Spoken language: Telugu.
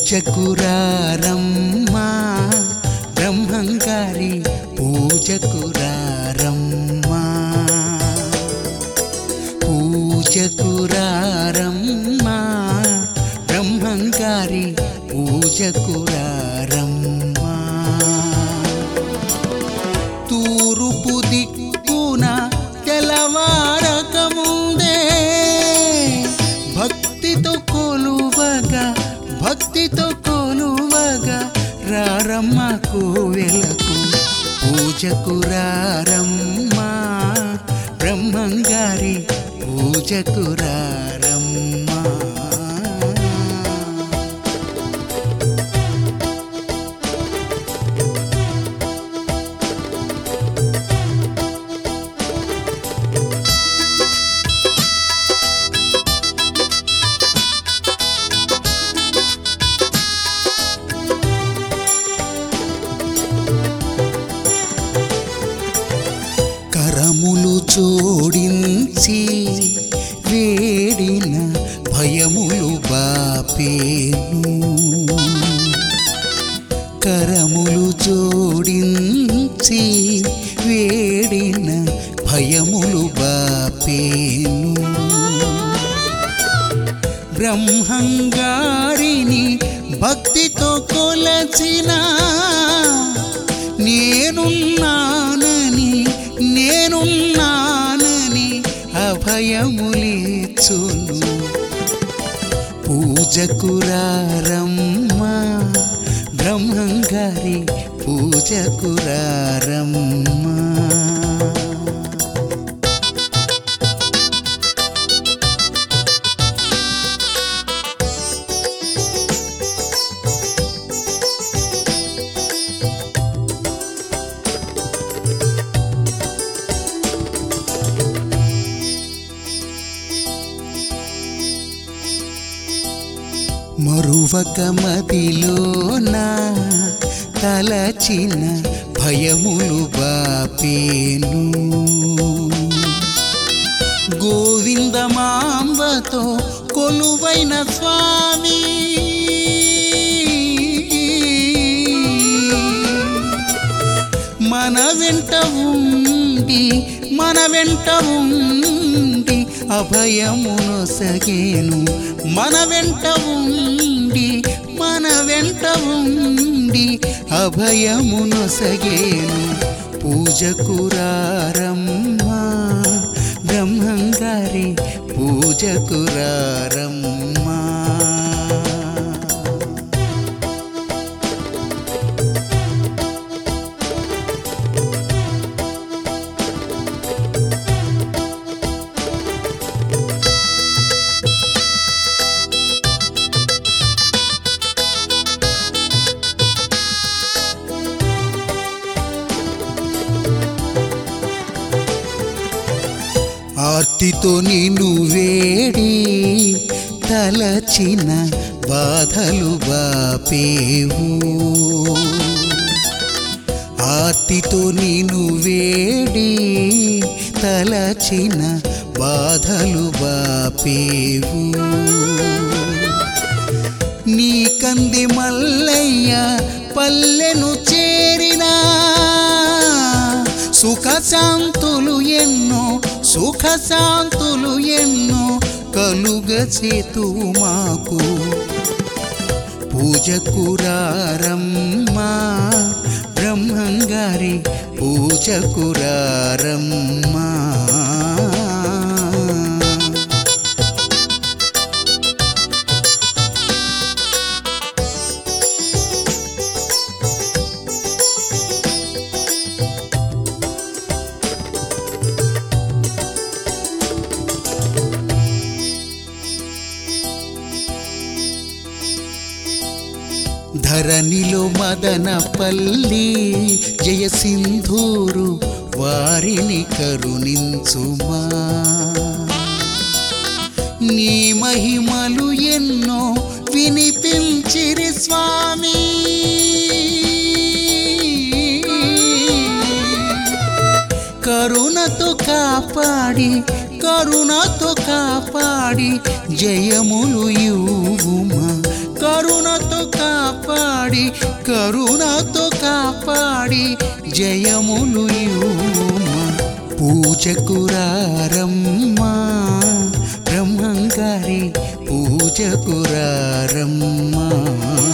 పూజకురారమ్మా బ్రహ్మంగారి పూజకురారమ్మా పూజకురారమ్మా బ్రహ్మంగారి పూజకురారమ్మా తూర్పు దిక్కున తెల్లవారకముందే భక్తితో కొలువగా రారమ్మ కోవెలకు పూజకురారమ్మా బ్రహ్మంగారి పూజకురారమ్మా కరములు జోడించి వేడిన భయములు బాపేను కరములు జోడించి వేడిన భయములు బాపేను బ్రహ్మంగారిని భక్తితో కొలచిన నేనున్నానని అభయములిచ్చును పూజకురారమ్మా బ్రహ్మంగారి పూజకురారమ్మా మరువక మదిలోన తలచిన భయములు బాపేను గోవిందమాంబతో కొలువైన స్వామి మన వెంట ఉండి అభయమునొసగేను మన వెంట ఉండి అభయమునొసగేను పూజకురారమ్మా బ్రహ్మంగారి పూజకురారమ్మా ఆర్తితో నిన్ను వేడి తలచిన బాధలు బాపేవు ఆర్తితో నిన్ను వేడి తలచిన బాధలు బాపేవు నీ కంది మల్లయ్య పల్లెను చేరినా సుఖశాంతులు ఎన్నో కలుగచేతు మాకు పూజకురారమ్మా బ్రహ్మంగారి పూజకురారమ్మా ధరణిలో మదనపల్లి జయసింధూరు వారిని కరుణించుమా నీ మహిమలు ఎన్నో వినిపించిరి స్వామి కరుణతో కాపాడి జయములు ఇవ్వుమా కరుణతో కాపాడి కరుణతో కాపాడి జయములు ఇవ్వుమా పూజకురారమ్మా బ్రహ్మంగారి పూజకురారమ్మా